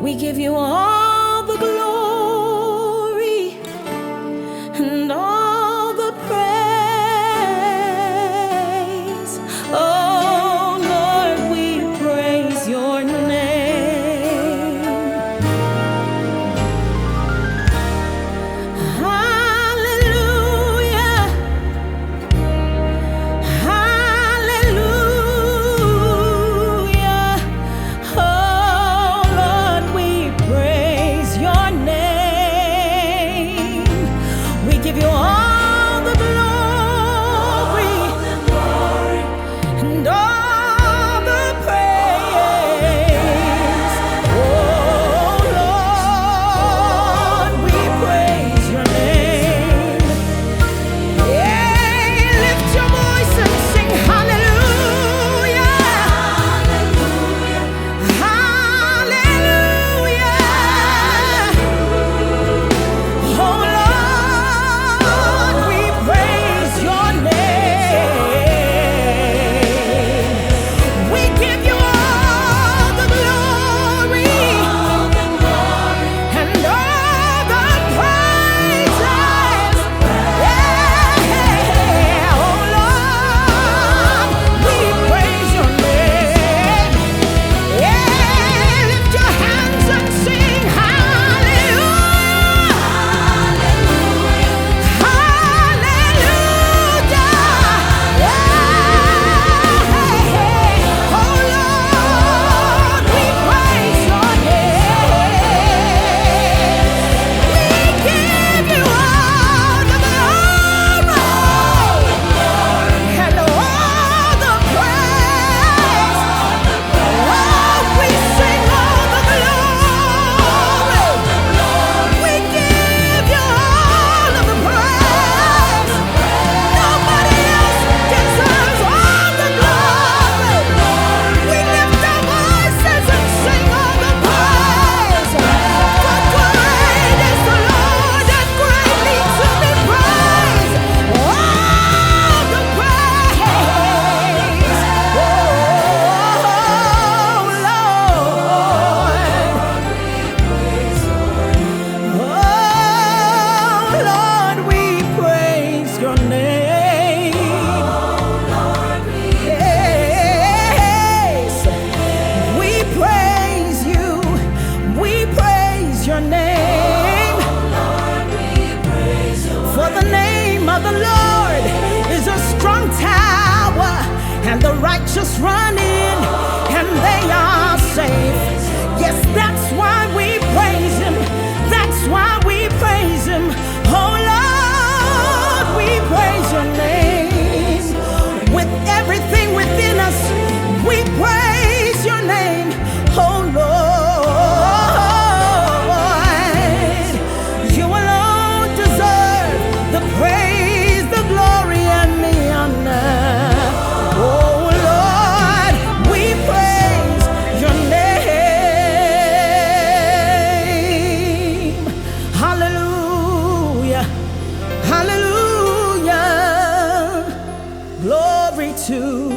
We give you all the glory and all the praise. Oh Lord, we praise your name. Hallelujah, hallelujah. Oh Lord, we praise your name. We give you all the glory and all the praise. Oh Lord, we praise your name. Yeah, lift your voice and sing hallelujah. Hallelujah. Oh Lord, we praise your name. We give you all the glory and all the praises. Yeah, oh Lord, we praise your name. Yeah, lift your hands and sing hallelujah. Hallelujah. Yeah, oh Lord, we praise your name. We give you all the glory and all the praise. Oh, we sing all the glory. We give you all of the praise. Nobody else deserves all the glory. We lift our voices and sing all the praise. For great is the Lord and greatly to be praised. All the praise. Oh Lord, we praise your name. Yes, we praise you. We praise your name. For the name of the Lord is a strong tower, and the righteous run in, and they are safe. Yes, that's why we praise him. That's why we praise him. Oh Lord, we praise your name. With everything within us, we praise your name. Oh Lord, you alone deserve the praise, the glory, and the honor. Oh Lord, we praise your name. Hallelujah, hallelujah. Glory to